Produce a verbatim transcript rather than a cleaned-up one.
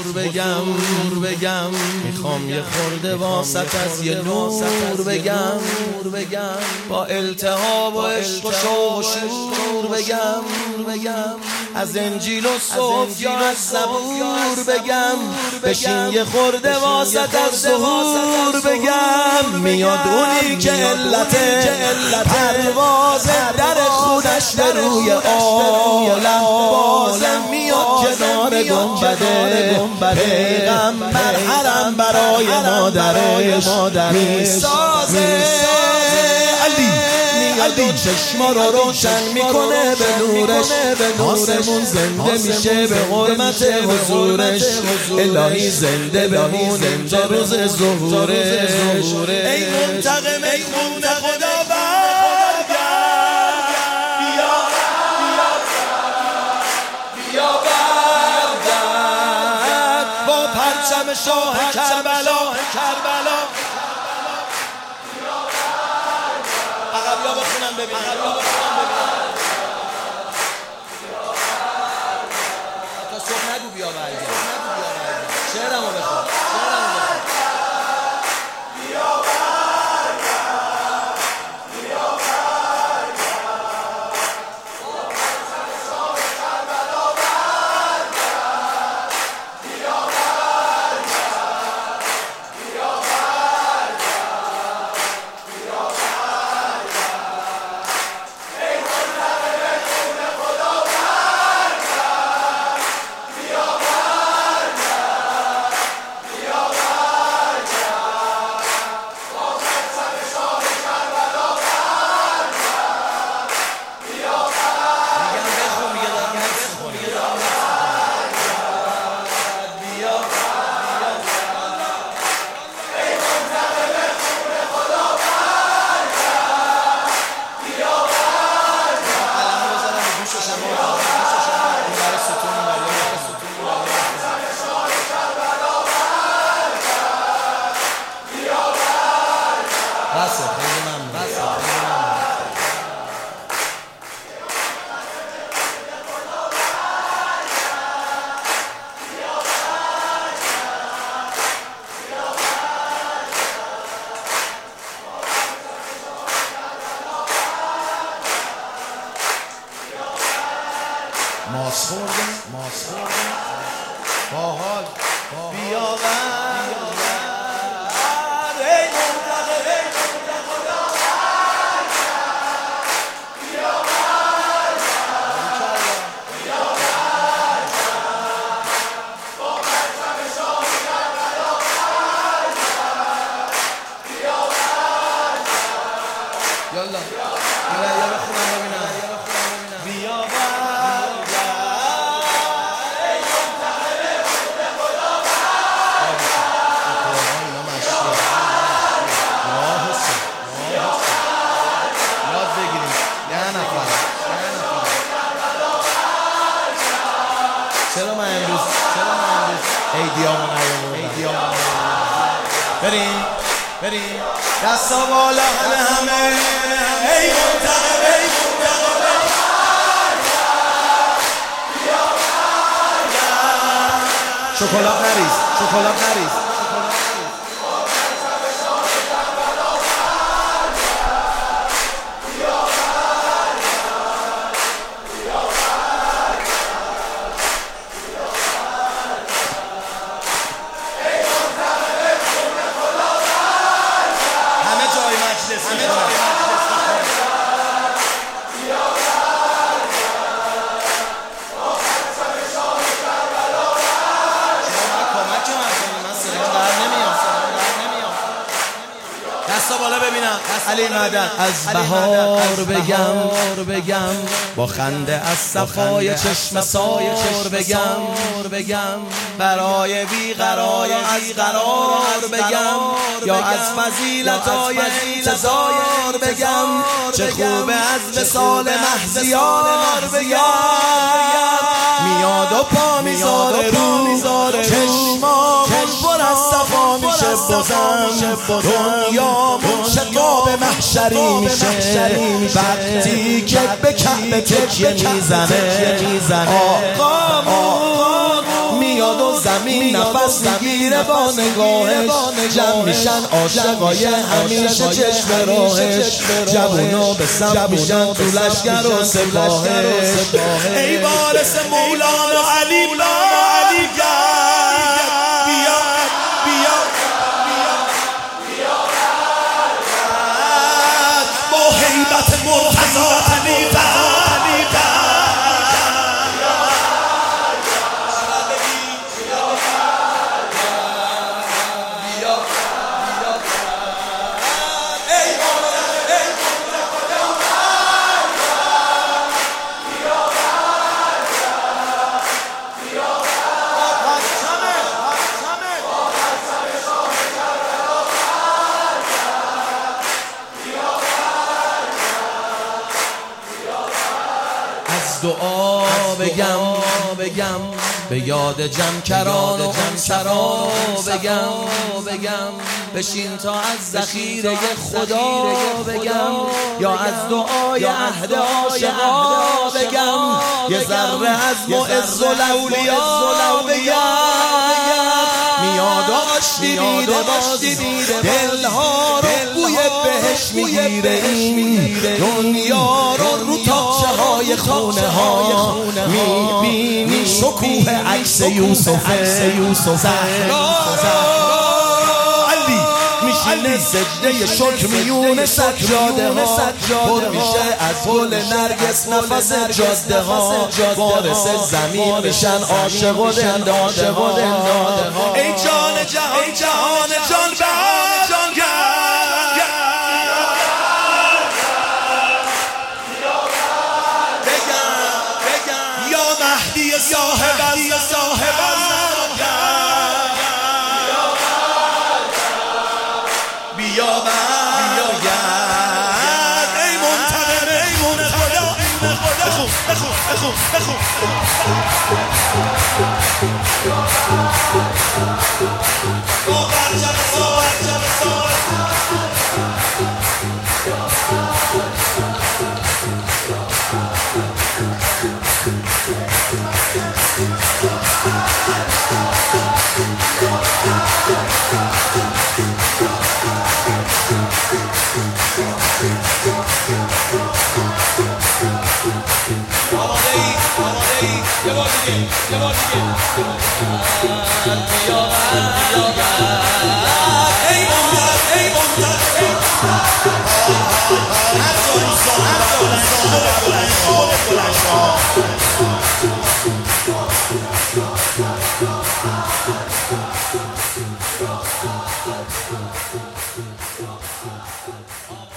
بگم بگم میخوام یه خورده واسط از یه نور بگم بگم با التهاب و عشق و شوق و شور بگم بگم از انجیل و صوف یا از زبور بگم بشین یه خورده واسط از ظهور بگم میاد اونی که علت پرواز در خودش به روی عالم بازم میاد کنار گنبد پیغمبر حرم برای مادرش میسازه علی علی چشما رو روشن میکنه به نورش آسمون زنده میشه به حرمت حضورش الهی زنده بمون اینجا روز ظهورش ای منتقم ای خون خدا برگرد بیا بیا برگرد با پرچم شاه کربلا کربلا عقبیا بخونم ببین عقبیا بخونم ببین تا صبح نگو بیا برگرد شعرمو بخون شعرمو بخون بیا برگرد بیا برگرد با پرچم شاه کربلا برگرد بیا برگرد بیا برگرد بیا بسه خیلی ممنون بسه خیلی ممنون ماس خوردم ماس خوردم باحال بیا یالا یالا یالا بخونم ببینم بیا برگرد ای منتقم خود خدا برگرد اینا مشکل یا حسین یا حسین یاد بگیریم یه نفر چرا من امروز چرا من امروز ایدیامو نیاوردم ایدیامو بریم بریم دستا بالا همه همه ای منتقم ای منتقم بیا برگرد شکلات نریز شکلات نریز دستا بالا ببینم علی مدن از بهار بگم بگم با خنده از صفای چشم سار بگم بگم برای بیقرار از قرار بگم یا از فضیلت‌های انتظار بگم چه خوبه از وصال محضیار بگم میاد و پا میذاره رو چشمامون پر از صفا میشه بازم دنیامون شقاب محشری میشه وقتی که به کعبه تکیه میزنه آقامون میاد میاد و زمین نفس میگیره با نگاهش، جمع میشن عاشقای همیشه چشم راهش، جوونا به سمت میشن تو لشگر و سپاهش. ای وارث مولانا علی علی گرد بیا بیا با هیبت مرتضی علی دعا بگم بگم به یاد جمکران و انصران بگم بگم بشین تا از ذخیره خدا بگم، یا از دعای عهد عاشقا بگم، یه ذره از معز الاولیا بگم. میاد آشتی میده باشتی دلها رو بوی بهش میگیره، این دنیا رو رو تاچه های خونه ها میبینی، شکوه عکس یوسف زهرا علی میشینه سجده شکر میونه سجاده ها، پر میشه از گل نرگس نفس جاده ها، وارث زمین میشن عاشق و دنداده ها. ای جان جهان جهان جان بهار جان یا مهدی صاحب از صاحب از بیا برگرد ای منتقم ای من خدا بخون بخون بخون بخون باور جب باور جب یه بار دیگه یه بار دیگه ای امید ای امید هر جایی ساعت بلند شد بلند شد